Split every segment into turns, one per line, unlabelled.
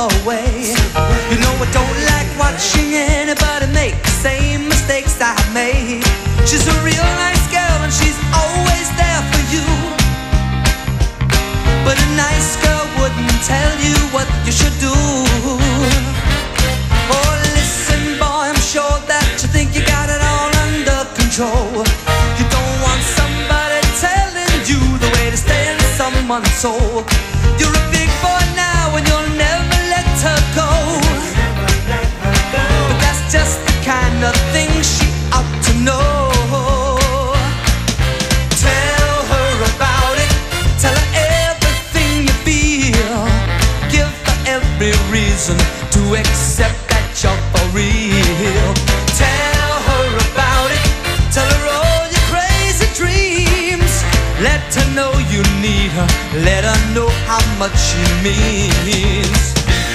her way. You know I don't like watching anybody make the same mistakes I made. She's a real nice girl and she's always there for you. But a nice girl wouldn't tell you what you should do. Oh, listen boy, I'm sure that you think you got it all under control. You don't want somebody telling you the way to stay in someone's soul. You're a big boy now and you'll never let her go. But that's just the kind of thing she ought to know. Tell her about it, tell her everything you feel. Give her every reason to accept that you're for real. Tell her about it, tell her all your crazy dreams. Let her know you need her, let her know how much she means.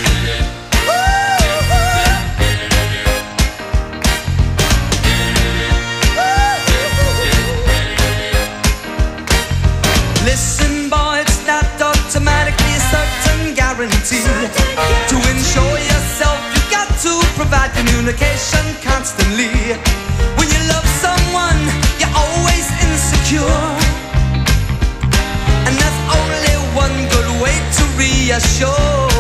Listen boy, it's not automatically a certain guarantee. To ensure yourself, you got to provide communication constantly. When you love someone, you're always insecure, and that's only one good way to reassure.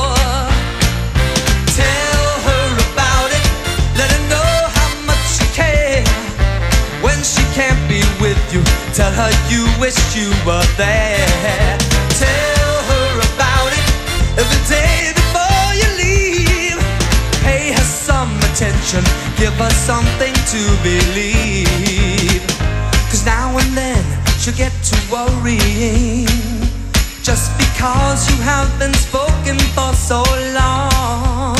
Tell her about it, let her know how much you care. When she can't be with you, tell her you wish you were there. Tell her about it every day before you leave. Pay her some attention, give her something to believe. 'Cause now and then she'll get to worrying, just because you have been spoken for so long.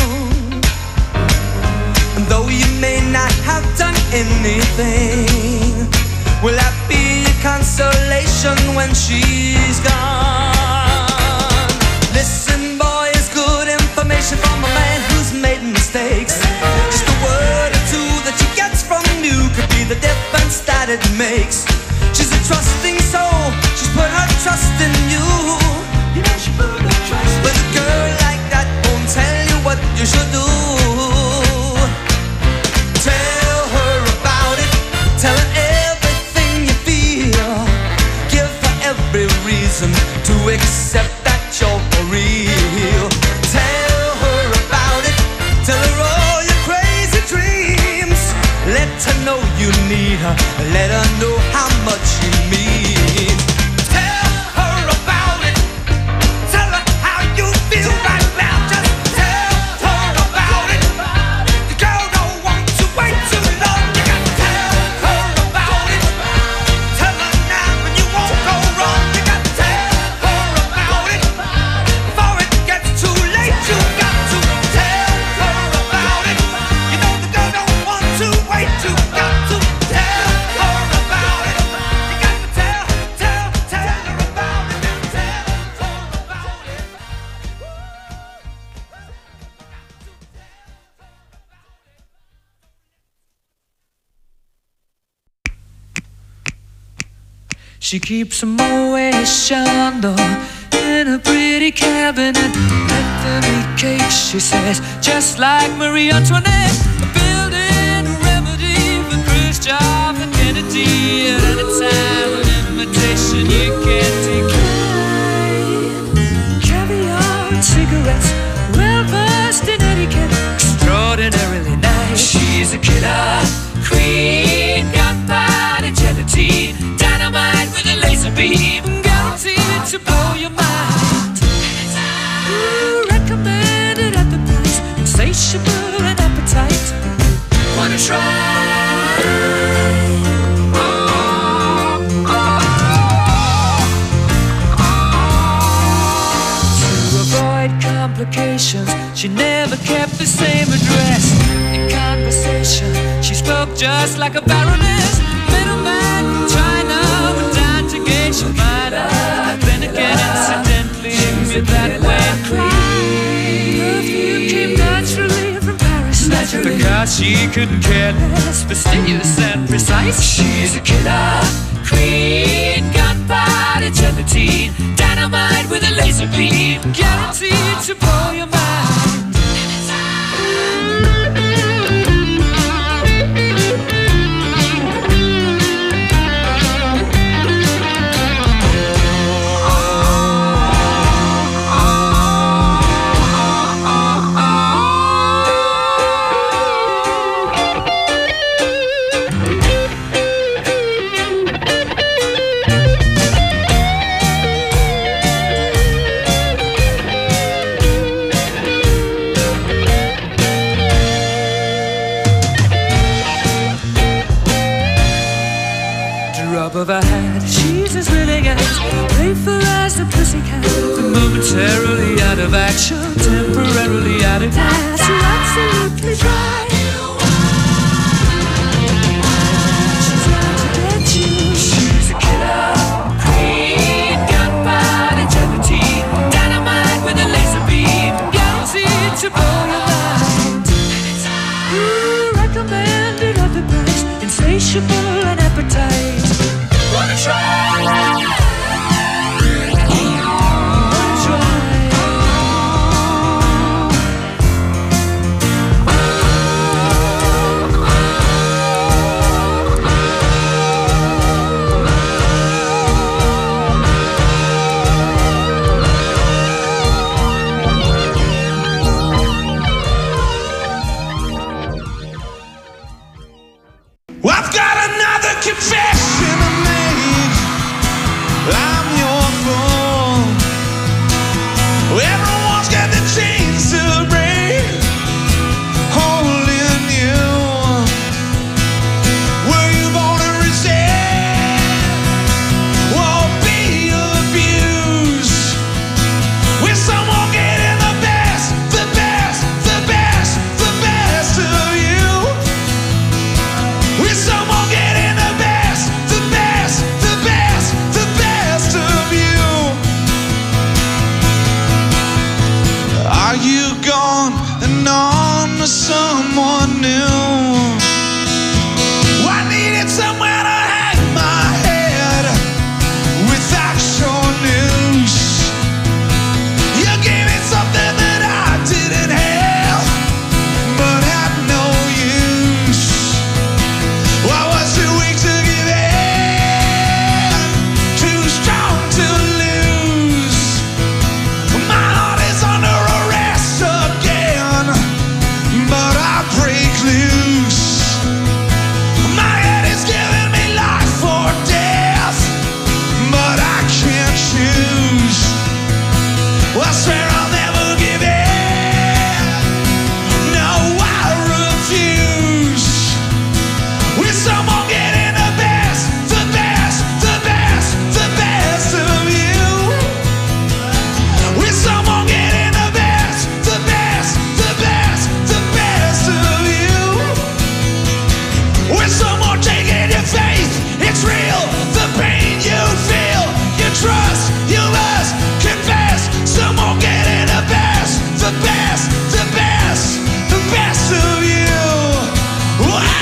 And though you may not have done anything, will that be a consolation when she's gone? Listen boy, it's good information from a man who's made mistakes. Just a word or two that she gets from you could be the difference that it makes. She's a trusting soul, she's put her trust in you. You know she put her trust in you. But a girl like that won't tell you what you should do. Tell her about it, tell her everything you feel. Give her every reason to accept that you're for real. Tell her about it, tell her all your crazy dreams. Let her know you need her, let her know how much you mean. Tell her about it, tell her how you feel right now. Just tell her about it. The girl don't want to wait too long. You got to tell her about it. Tell her now and you won't go wrong. You got to tell her about it before it gets too late. You got to tell her about it. You know the girl don't want to wait. You got to tell her about it. You got to tell her about it. Tell her about it. She keeps a Moet Chandon in a pretty cabinet. Let them eat cake, she says, just like Marie Antoinette. Building a remedy for Khrushchev and Kennedy. At any time, an invitation you can't decline. Caviar and cigarettes, well versed in etiquette, extraordinarily nice. She's a killer queen, gunpowder, gelatine, dynamite with a laser beam, guaranteed to blow your mind. Ooh, recommended at the price, insatiable and appetite. Wanna try? To avoid complications, she never kept the same address. In conversation, she spoke just like a baroness. Middleman from China went down to Geisha Minor. Then again, incidentally, with that way. Perfume came naturally from Paris. Because she couldn't care less, fastidious and precise. She's a killer queen, gunpowder, gelatine, dynamite with a laser beam, guaranteed to blow your mind. drop of a hat. She's as willing as, playful as the pussycat, but momentarily out of action, temporarily out of gas. You're absolutely dry. She's out to get you. She's a killer queen, gunpowder gelatine, dynamite with a laser beam, guaranteed to blow your mind. Recommended at the price, insatiable and appetite. Wanna try?
I've got another confession to make. I'm your fool. Everyone's got the chains to break, holding you. Were you born to resist? Won't be abused. When someone getting the best, the best, the best, the best of you. With someone getting the best, the best, the best, the best of you. Are you gone and on to someone new? I needed somewhere to hang my head without your news. You gave me something that I didn't have, but had no use. I was too weak to give in, too strong to lose. My heart is under arrest again, but I break loose. My head is giving me life or death, but I can't choose. I swear I'll never give in. No, I refuse. With someone getting the best, the best, the best, the best of you. With someone getting the best, the best, the best, the best of you. With someone taking your faith, it's real. The pain you feel, you trust, you must confess. Someone getting the best, the best, the best, the best of you. Wow.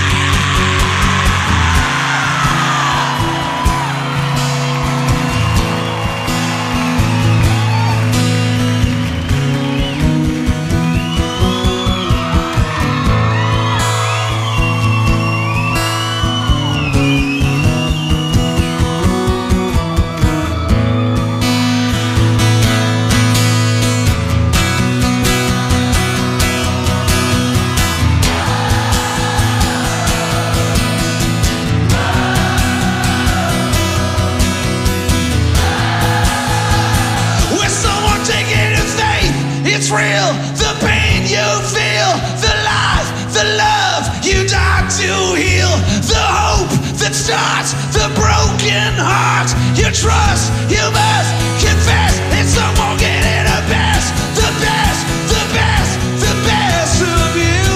With someone taking your faith, it's real. The pain you feel, the life, the love you died to heal, the hope that starts the broken heart. You trust, you must confess. It's someone getting the best, the best, the best, the best of you.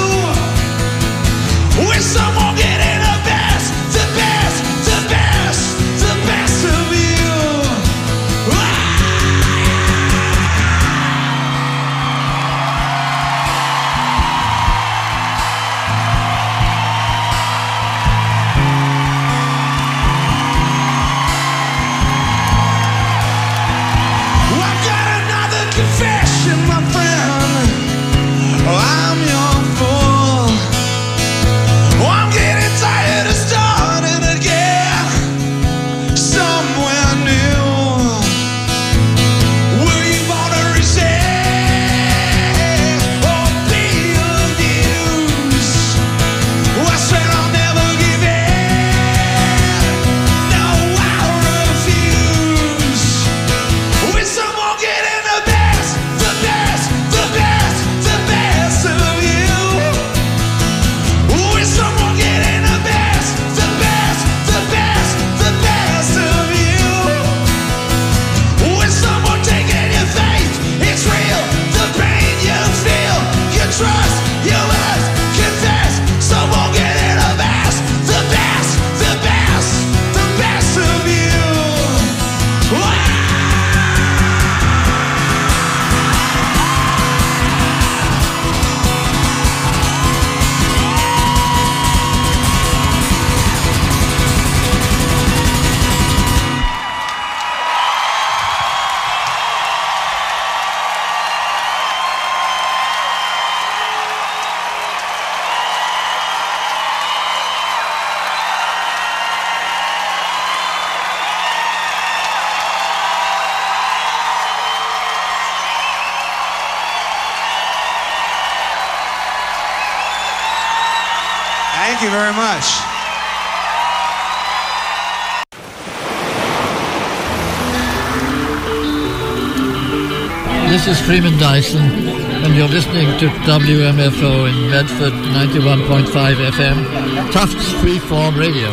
With someone getting the best, the best, the best, the best of you. I've got Thank you very much.
This is Freeman Dyson, and you're listening to WMFO in Medford, 91.5 FM, Tufts Freeform Radio.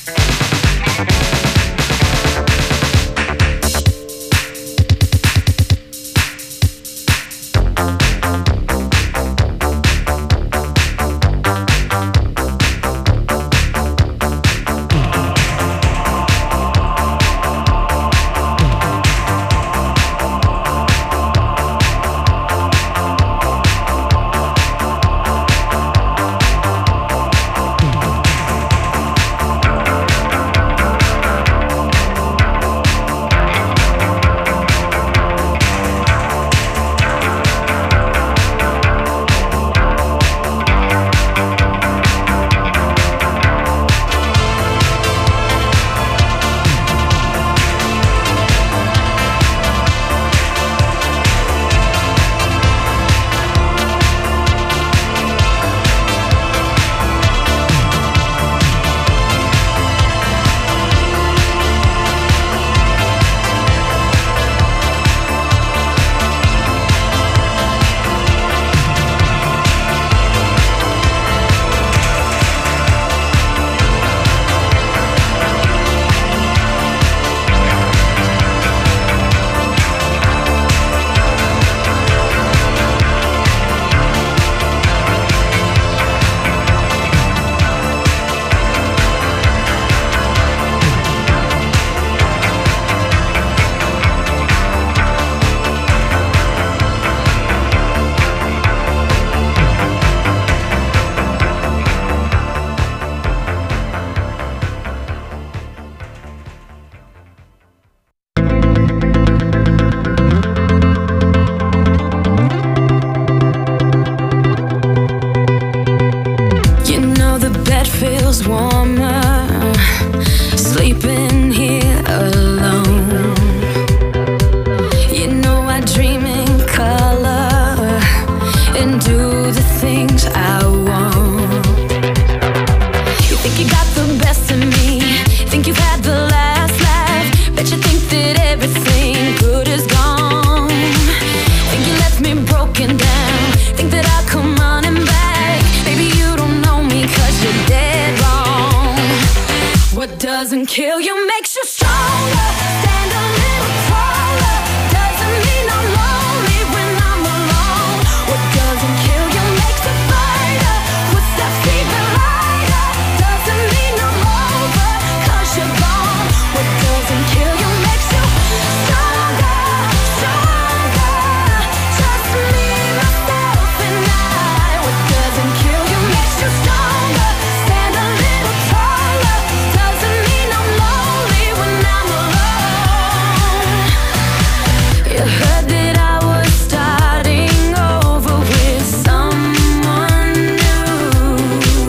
doesn't kill you, makes you stronger. Stand a little taller. Doesn't mean I'm lonely when I'm alone. What doesn't kill you makes a fighter. Footsteps even lighter. Doesn't mean I'm over, 'cause you're gone. What doesn't kill you makes you stronger, stronger. Just me, myself, and I. What doesn't kill you makes you stronger. Stand a little taller. Doesn't mean I'm lonely when I'm alone. You heard that I was starting over with someone new.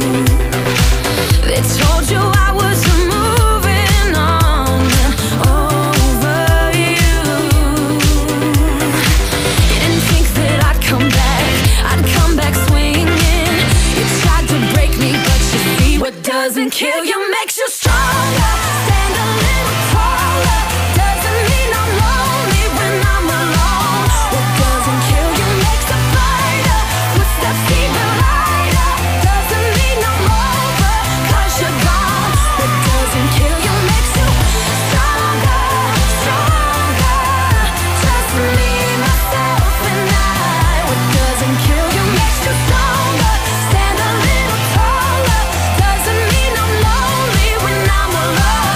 They told you I was moving on over you. You didn't think that I'd come back swinging. You tried to break me, but you see what doesn't kill you makes you stronger. Stand a little taller. Doesn't mean I'm lonely when I'm alone. What doesn't kill you makes a fighter. Footsteps even lighter. Doesn't mean I'm over, 'cause you're gone. What doesn't kill you makes you stronger, stronger. Just me, myself, and I. What doesn't kill you makes you stronger. Stand a little taller. Doesn't mean I'm lonely when I'm alone.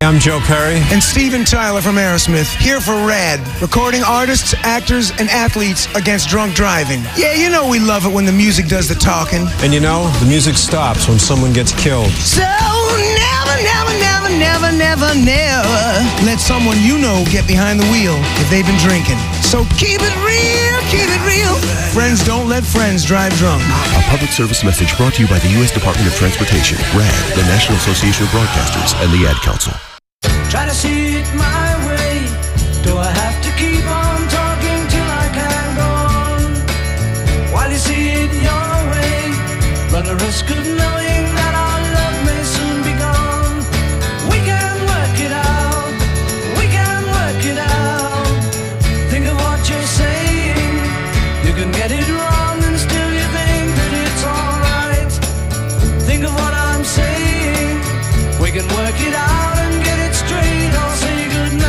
I'm Joe Perry.
And Steven Tyler from Aerosmith, here for RAD, recording artists, actors, and athletes against drunk driving. Yeah, you know we love it when the music does the talking.
And you know, the music stops when someone gets killed.
So never, never, never, never, never, never let someone you know get behind the wheel if they've been drinking. So keep it real, keep it real. Friends don't let friends drive drunk.
A public service message brought to you by the U.S. Department of Transportation, RAD, the National Association of Broadcasters, and the Ad Council.
Try to see it my way. Do I have to keep on talking till I can go on? While you see it your way, run the risk of knowing that our love may soon be gone. We can work it out. We can work it out. Think of what you're saying. You can get it wrong and still you think that it's alright. Think of what I'm saying. We can work it out and get it straight. I'll say goodnight.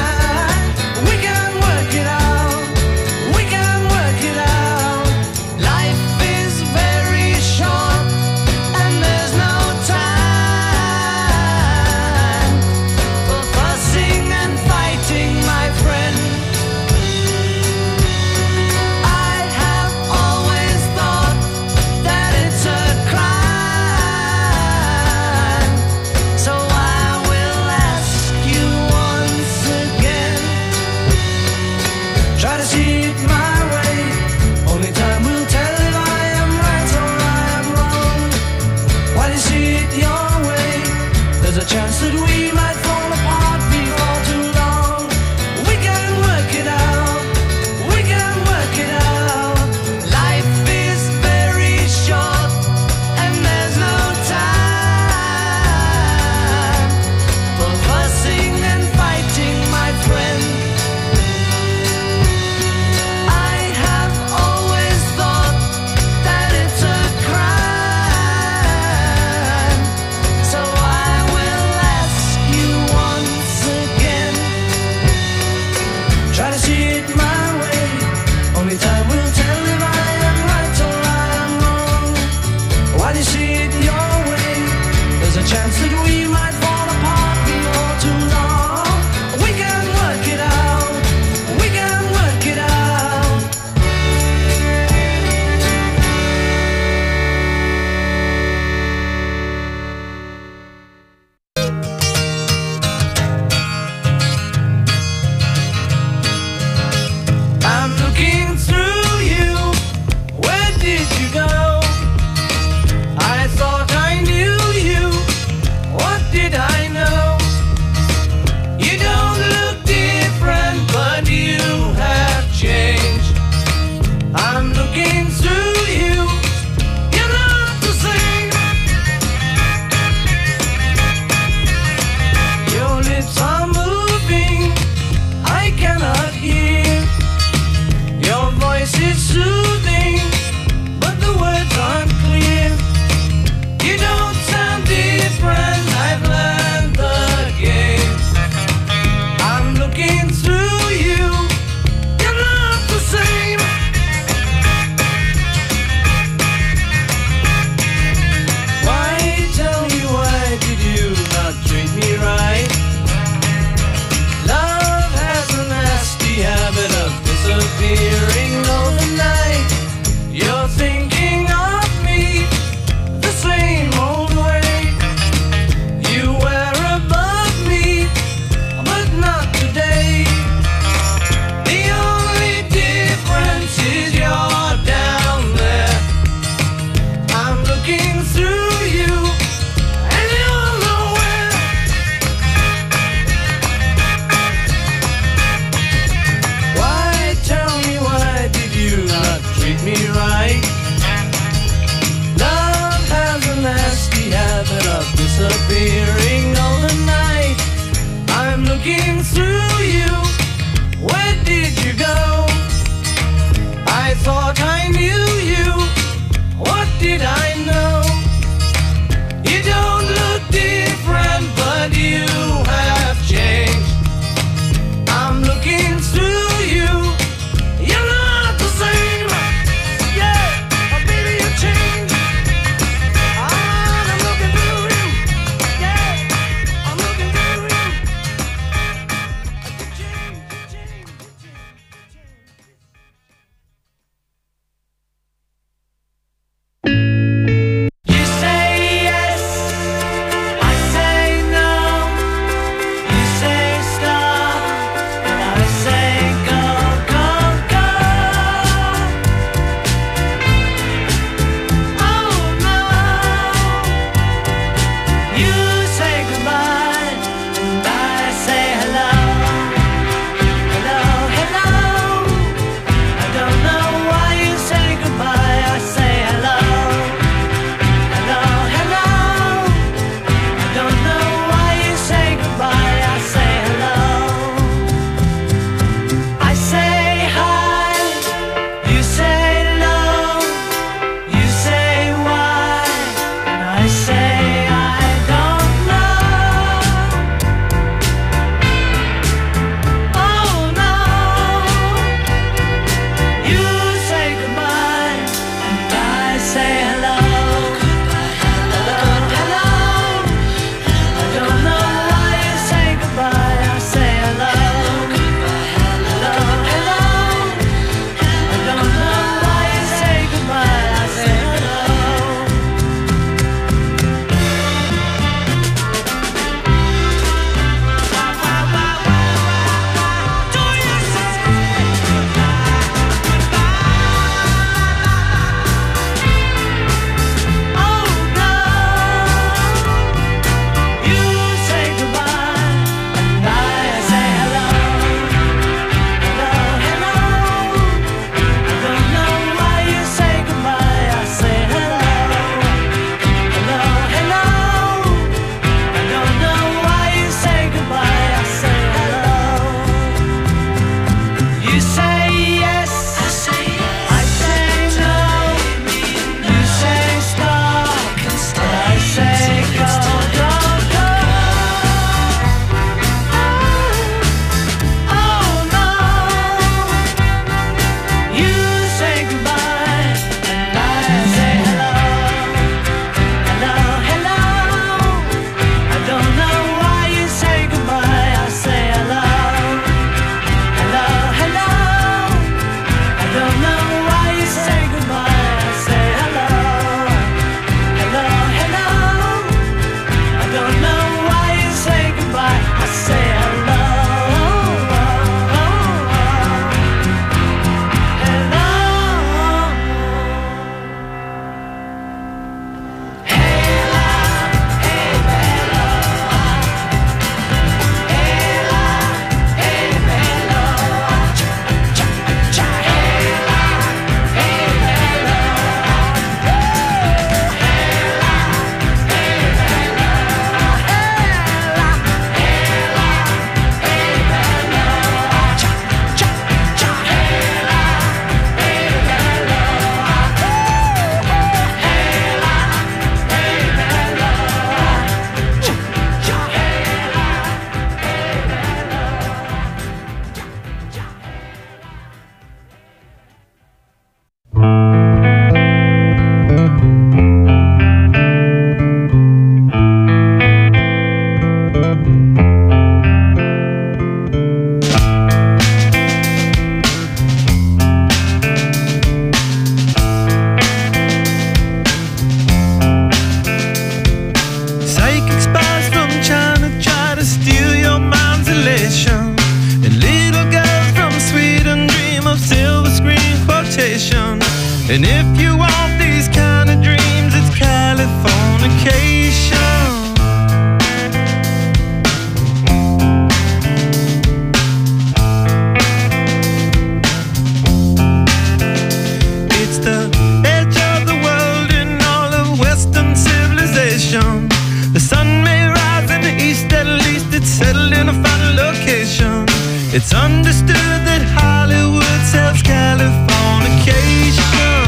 understood that Hollywood sells Californication.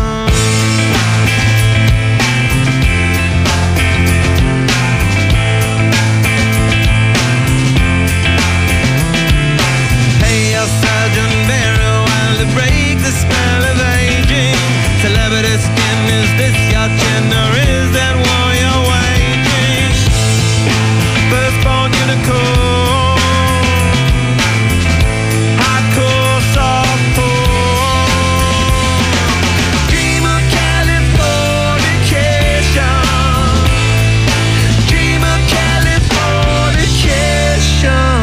Sergeant Barry, while to break the spell of aging. Celebrity skin, is this your chin or is that war you're waging? Firstborn unicorn, hardcore softcore. Dream of Californication. Dream of Californication.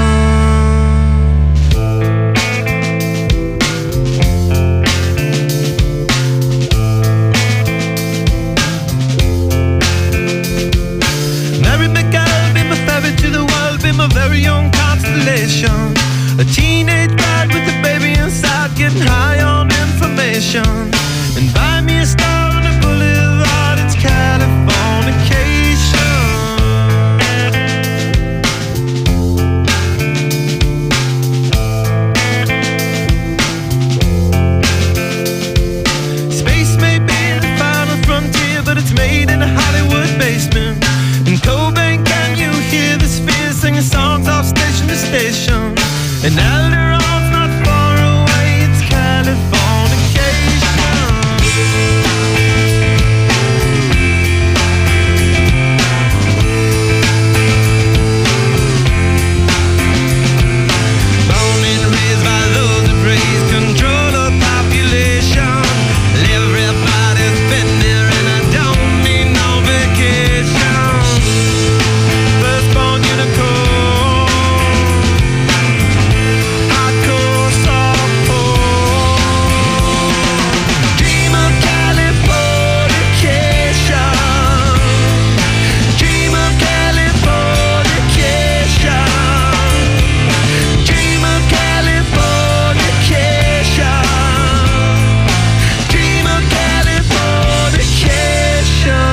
A very young constellation, a teenage bride with a baby inside, getting high on information. And buy me a star on the boulevard, it's Californication. Space may be the final frontier, but it's made in a Hollywood basement. In Cobain, can you hear the spheres singing songs off station to station? And Alderon's not far away, it's Californication. Born and raised by those that praise control of population. Everybody's been there and I don't need no vacation. Firstborn unicorn, hardcore softcore. Dream of Californication. Dream of Californication. Dream of Californication. Dream of Californication.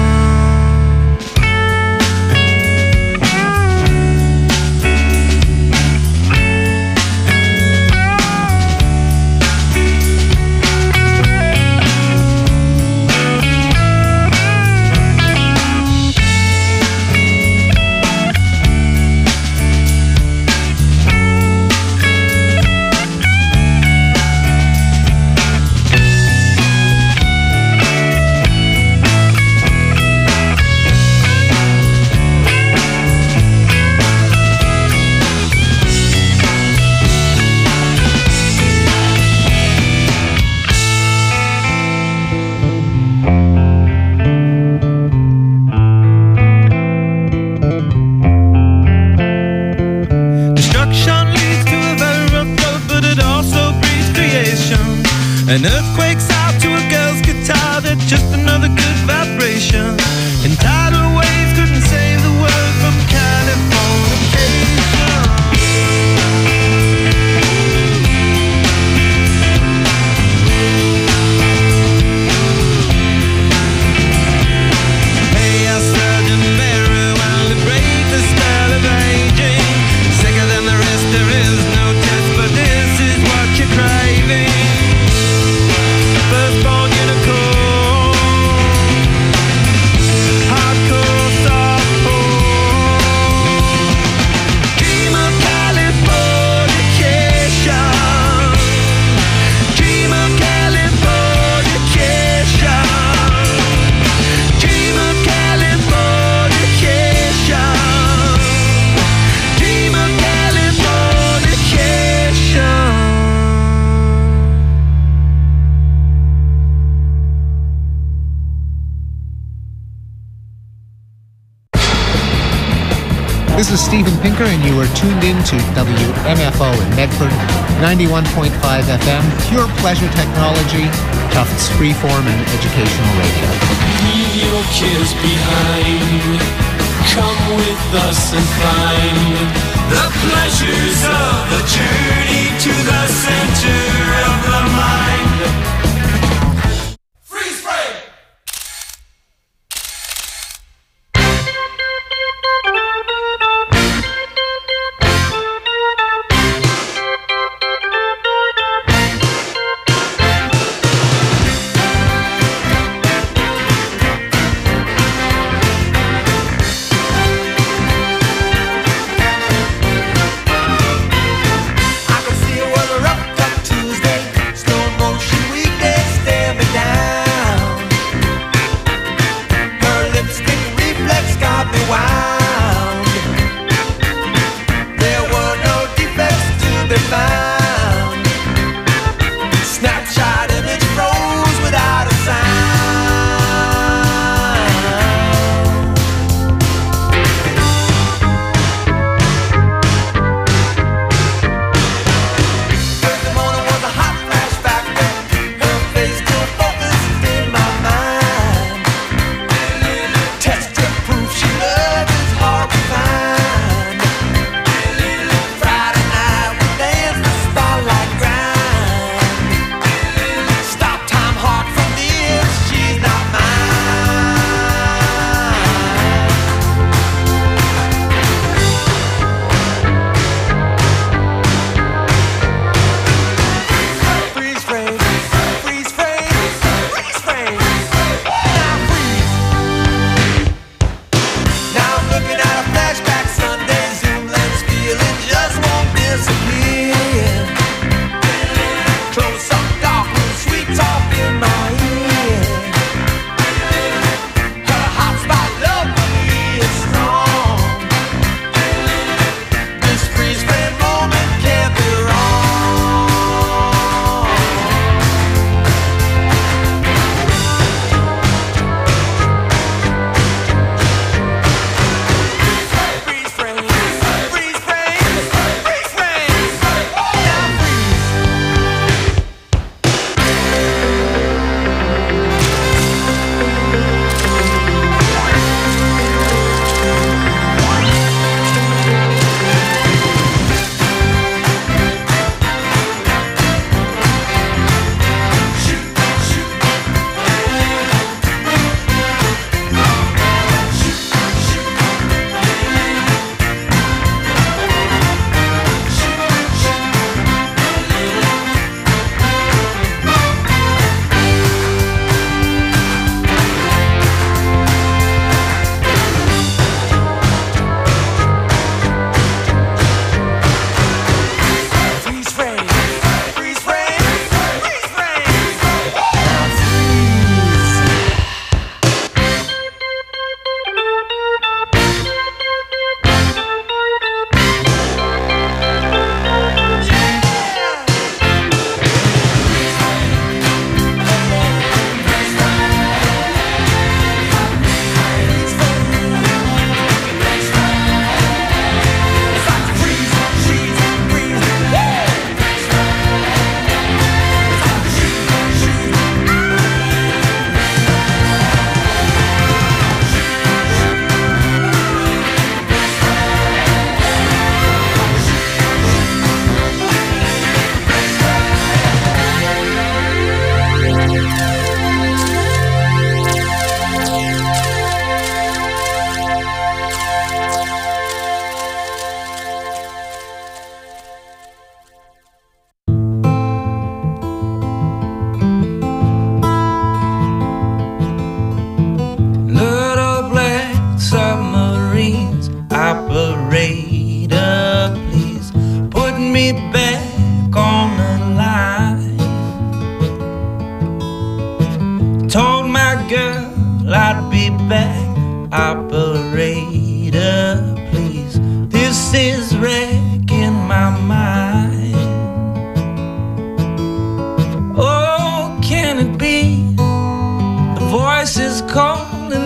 Destruction leads to a very rough road, but it also breeds creation. An earthquake's out to a girl's guitar, that's just another good vibration. And tidal waves couldn't save the world from Californication. Hey, Sergeant Barry, while to break the spell of aging. Sicker than the rest, there is no test, but this is what you're craving. Firstborn unicorn, hardcore softcore. Dream of Californication. Dream of Californication. Dream of Californication. Dream of Californication.
This is Steven Pinker, and you are tuned in to WMFO in Medford, 91.5 FM, pure pleasure technology, Tufts freeform and educational radio.
Leave your cares behind. Come with us and find the pleasures of the journey to the center of the mind. Freeze frame!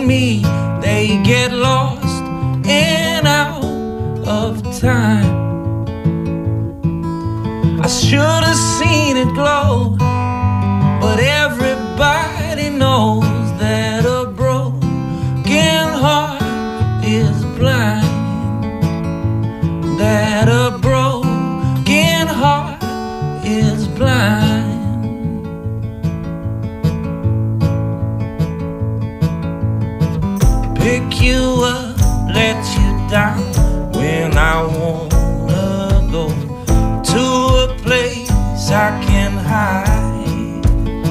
me, they get lost and out of time. I should have seen it glow, but everybody knows that a broken heart is blind. That a broken heart is blind. Pick you up, let you down when I wanna go to a place I can hide.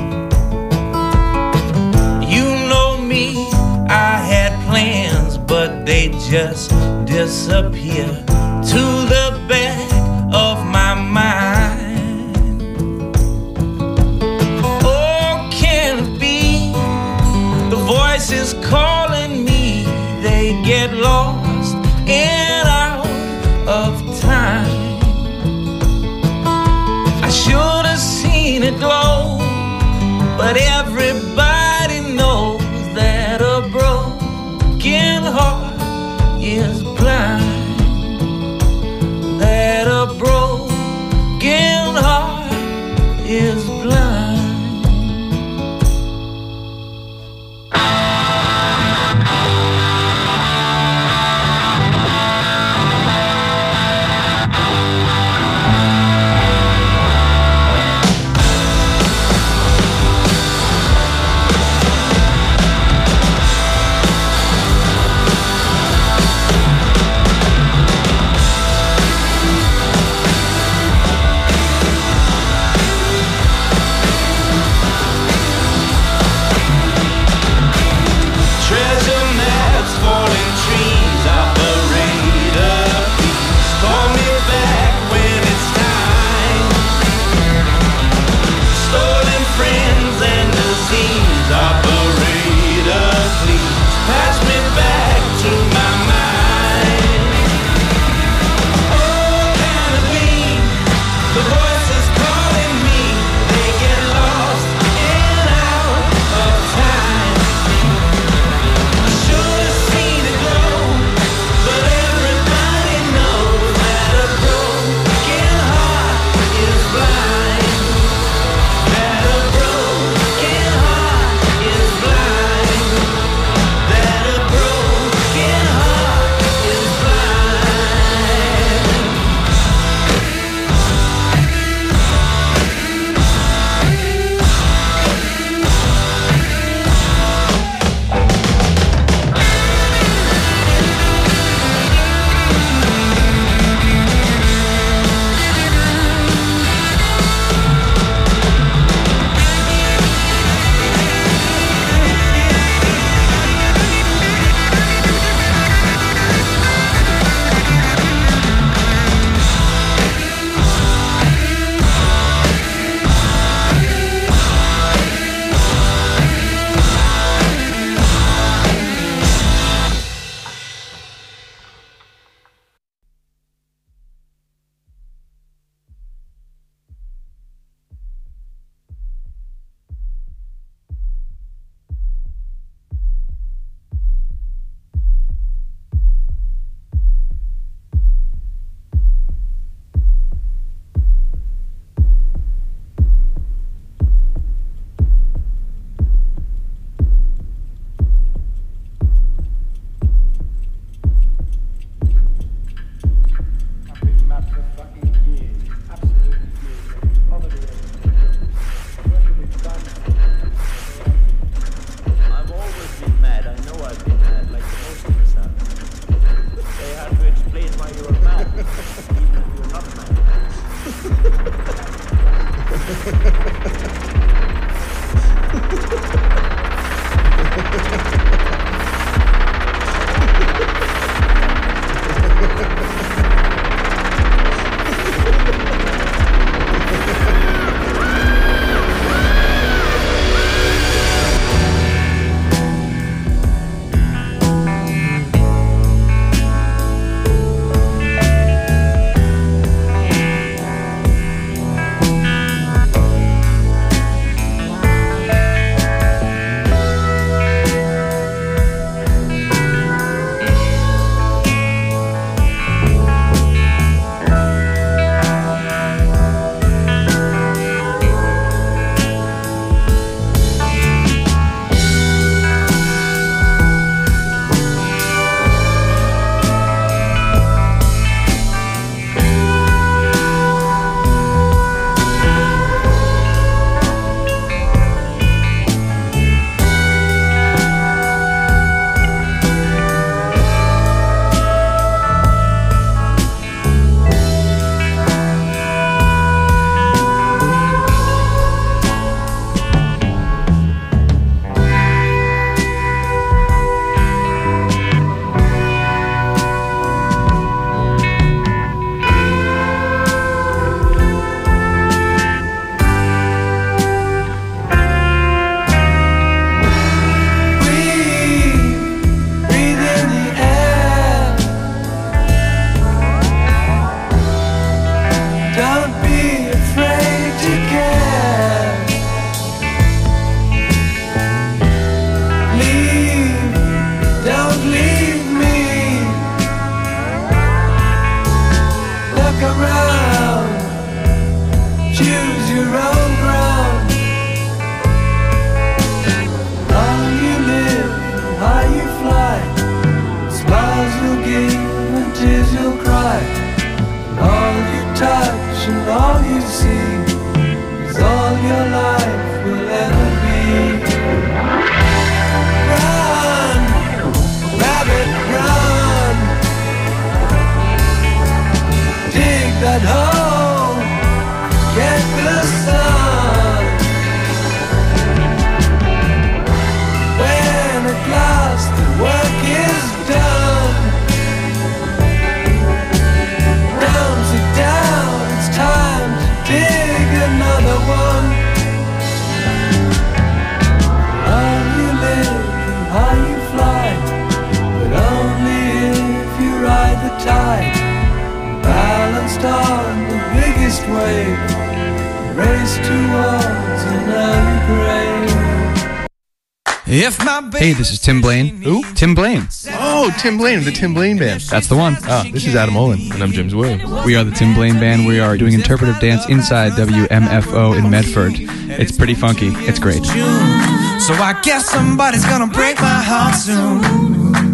You know me, I had plans, but they just disappear to the back of my mind. Oh, can it be the voices calling me? They get lost and out of time. I should have seen it glow, but everybody knows that a broken heart is blind. That a broken heart is blind. towards another grave. If my
Hey, this is Tim Blaine.
Who?
Tim Blaine.
Oh, Tim Blaine of the Tim Blaine Band.
That's the one.
This is Adam Olin.
And I'm James Williams.
We are the Tim Blaine Band. We are doing interpretive dance inside WMFO in Medford. It's pretty funky. It's great.
So I guess somebody's gonna break my heart soon.